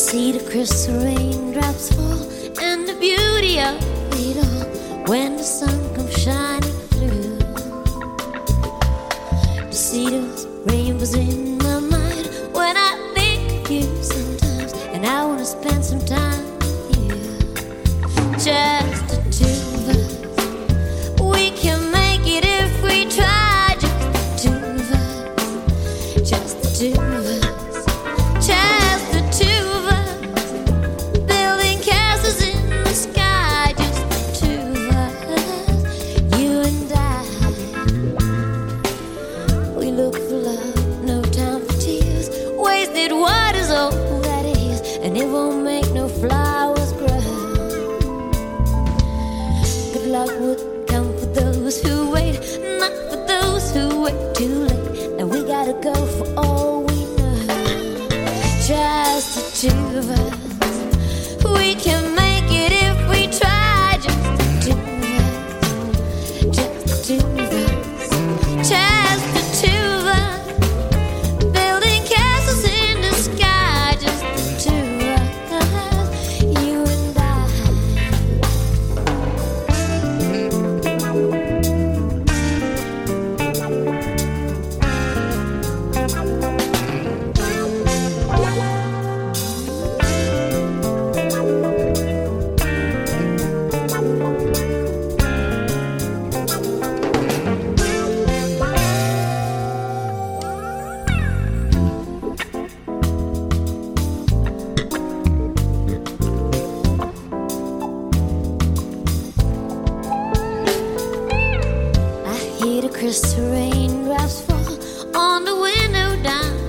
see the crystal raindrops fall and the beauty of it all when the sun comes shining through. To see those rainbows in my mind when I think of you sometimes, and I wanna spend some time with you. Just the two of us, we can make it if we try. Just the two of us, just the two of us. And it won't make no flowers grow. Good luck would come for those who wait, not for those who wait too late. And we gotta go for all we know. Just the two of us, we can make it if we try. Just the two of us, just the two of us, just the two of us, building castles in the sky. Just the two. Crystal raindrops fall on the window down